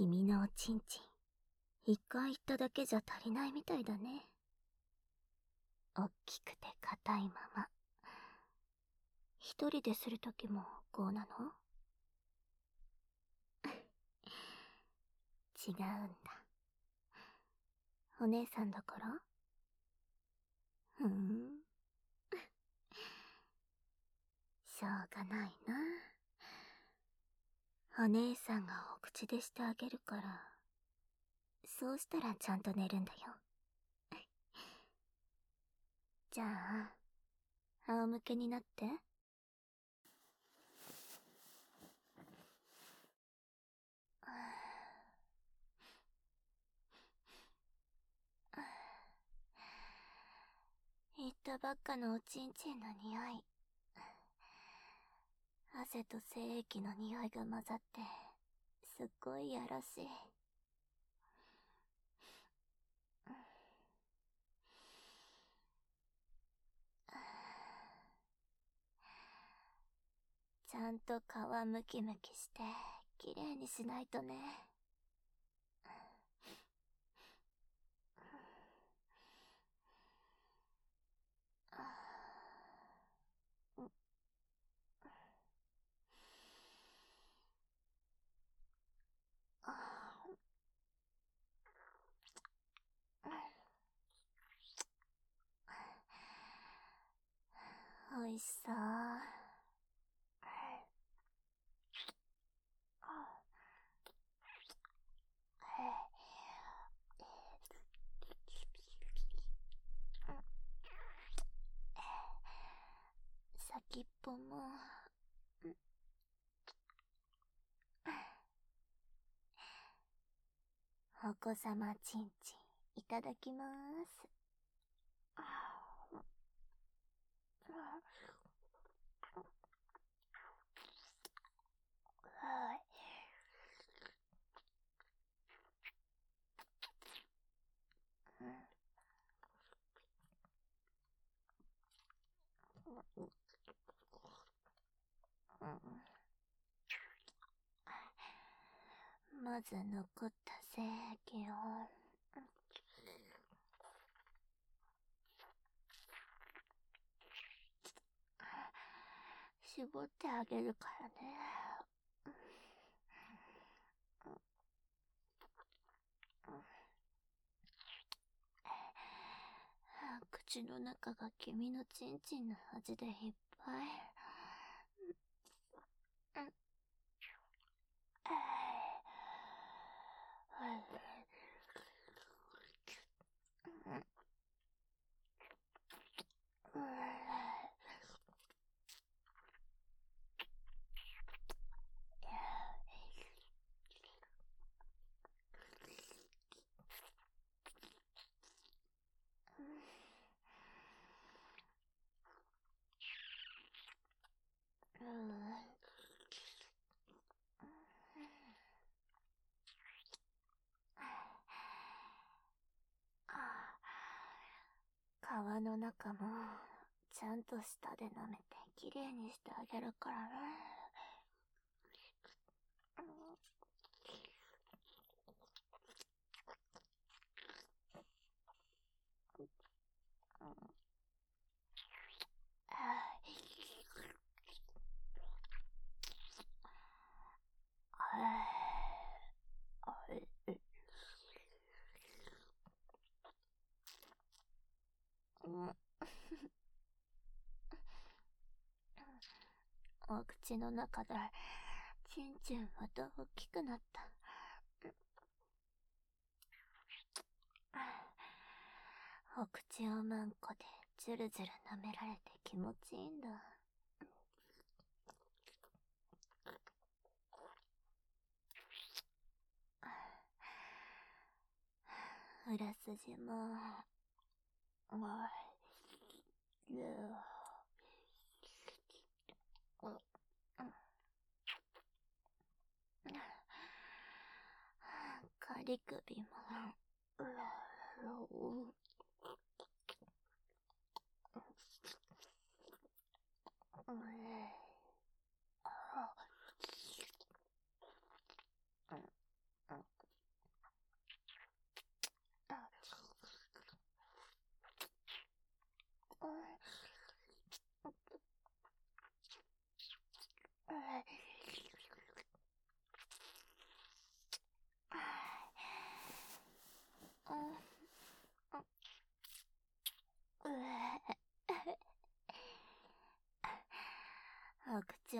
君のおちんちん、一回言っただけじゃ足りないみたいだね。おっきくて硬いまま。一人でするときもこうなの？違うんだ。お姉さんだから？しょうがないな。お姉さんがお口でしてあげるから、そうしたらちゃんと寝るんだよ。じゃあ、仰向けになって。言ったばっかのおちんちんの匂い。汗と精液の匂いが混ざって、すっごいやらしい。ちゃんと皮ムキムキして、きれいにしないとね。おいしそう。先っぽも。お子様ちんちん、いただきまーす。まず残った精液を絞ってあげるからね。口の中が君のチンチンの味でいっぱい。皮の中もちゃんと舌で舐めてきれいにしてあげるからね。お口の中でチンチンまた大きくなった。お口をマンコでジュルジュル舐められて気持ちいいんだ。裏筋も仮首も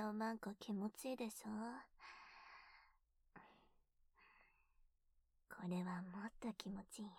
4万個気持ちいいでしょ。これはもっと気持ちいいよ。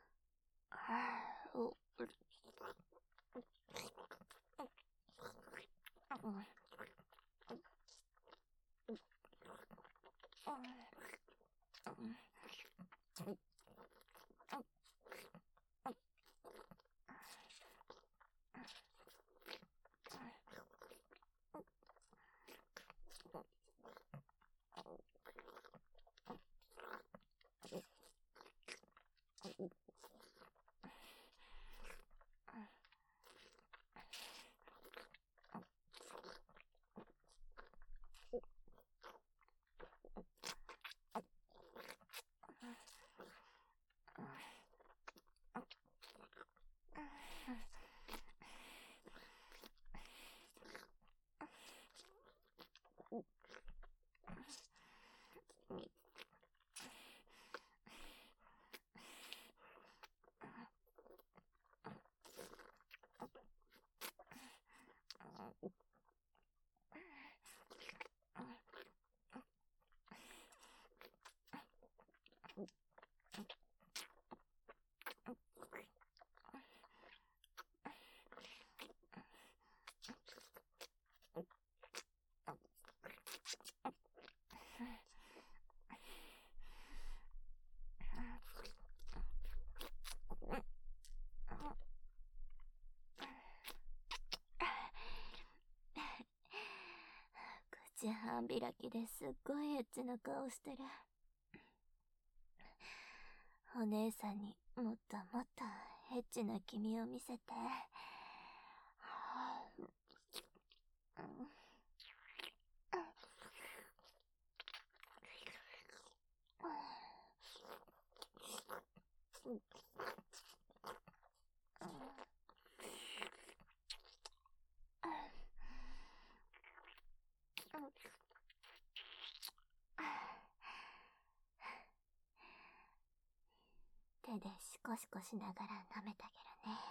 口半開きですっごいエッチな顔してる。お姉さんにもっともっとエッチな君を見せて。手でシコシコしながら舐めてあげるね。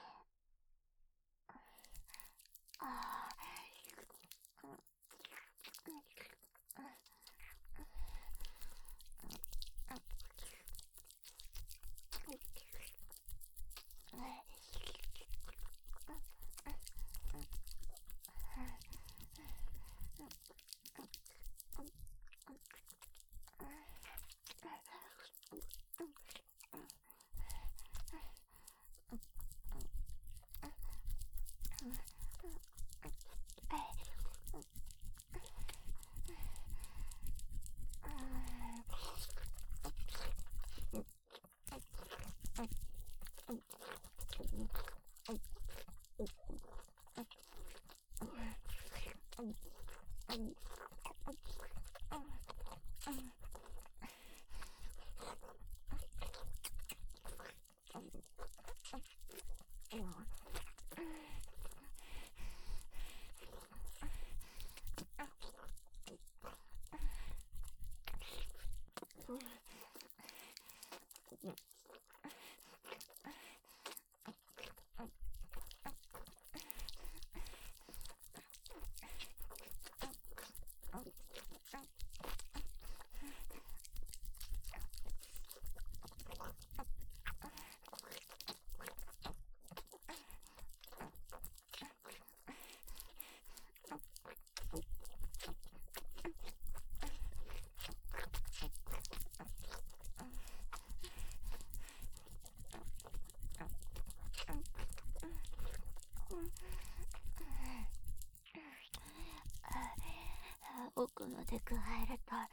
奥まで加えると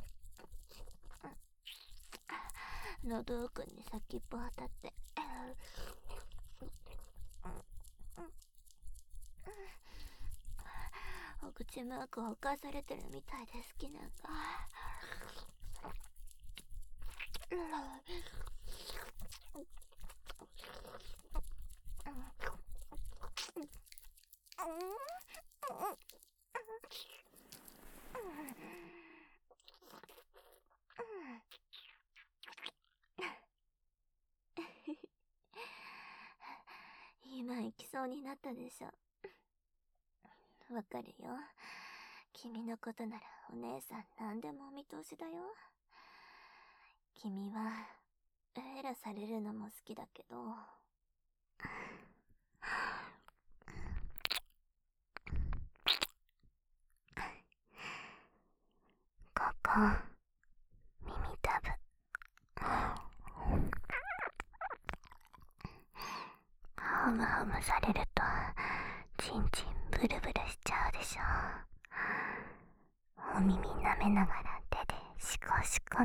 喉奥に先っぽ当たってお口マークを犯されてるみたいで好きなんだ。今行きそうになったでしょ。わかるよ。 君のことならお姉さん何でもお見通しだよ。君はエーラされるのも好きだけど、ここ耳たぶハムハムされるとチンチンブルブルしちゃうでしょ。お耳舐めながら手でシコシコって、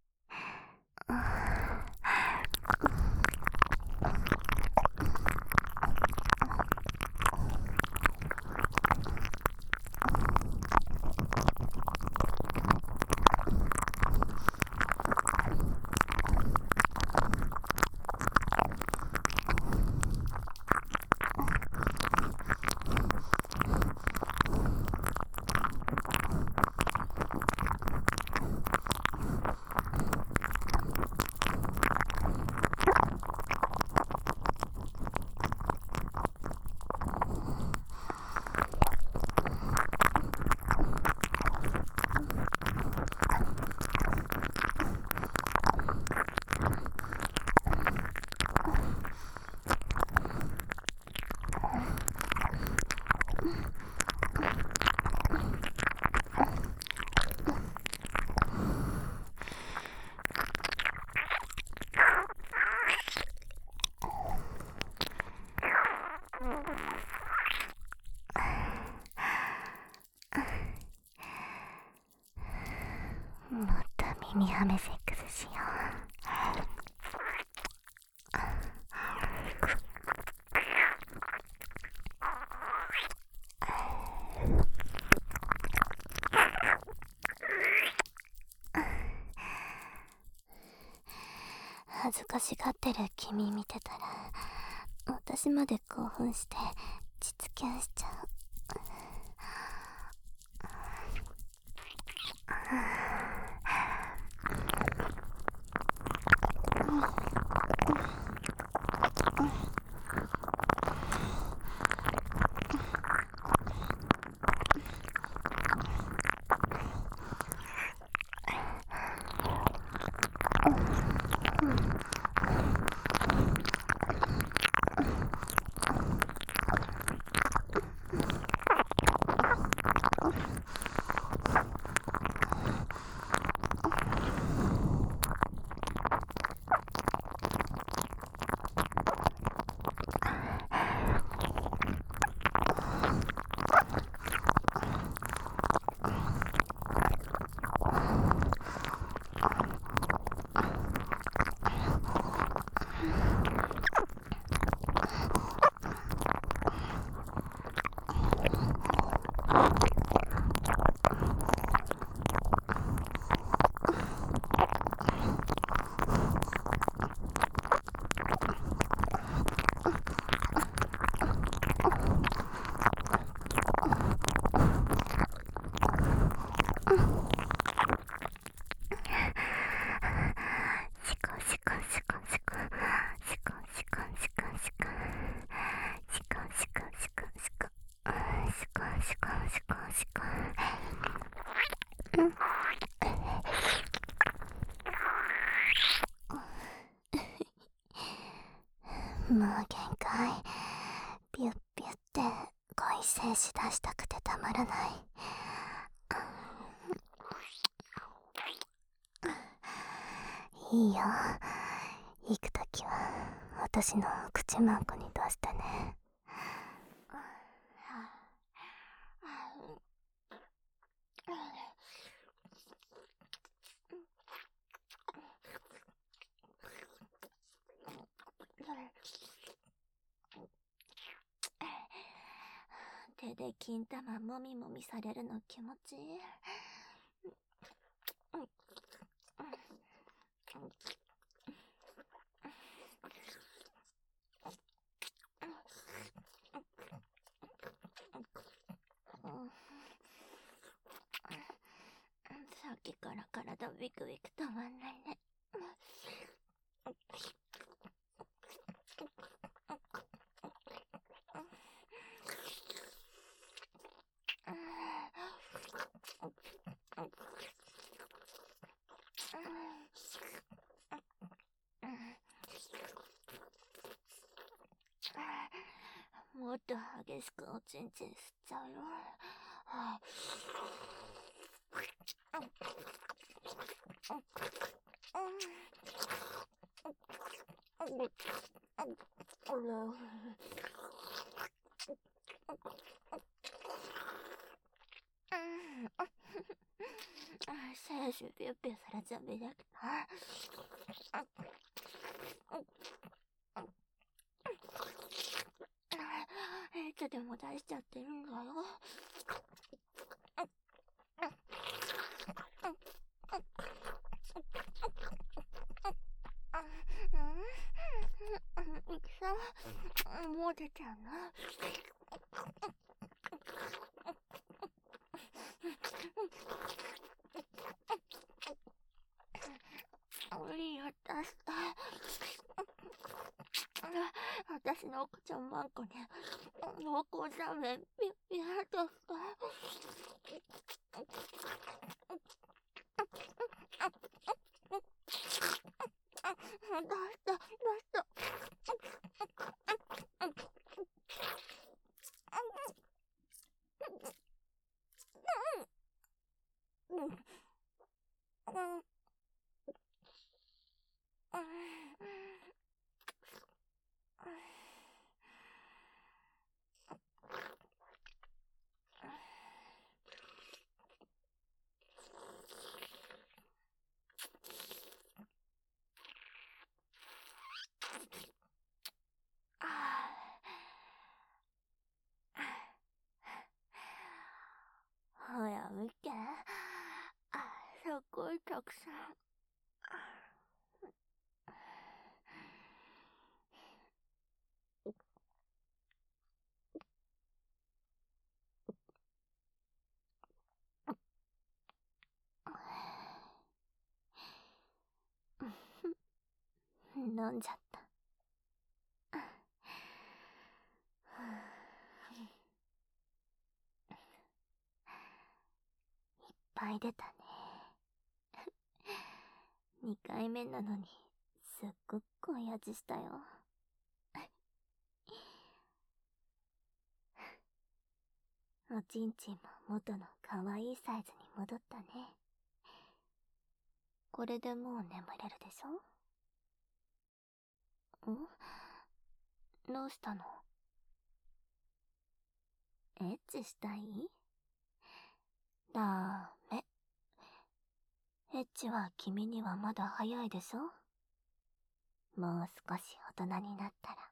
もっと耳はめセックスしよう。恥ずかしがってる君見てたら、私まで興奮して実現しちゃう。もう限界。ピュッピュッって恋精子出したくてたまらない。いいよ。行くときは私の口マークに出してね。手で金玉もみもみされるの気持ちいい。さっきから体ビクビク止まんないね。 もっと激しくおちんちん吸っちゃうよ。はい。새쉬 뼈뼈 사라져 매력다.いつでも出しちゃってるんだよ。戦もう出ちゃうの？いいよ、出して。私のお口をマンコに濃厚ラーメンピュッピュッとして。出して。ほら見て。すっごいたくさん。飲んじゃった。いっぱい出たね。2回目なのにすっごくい味したよ。おちんちんも元の可愛いサイズに戻ったね。これでもう眠れるでしょ？どうしたの？エッチしたい？ダメ。エッチは君にはまだ早いでしょ？もう少し大人になったら。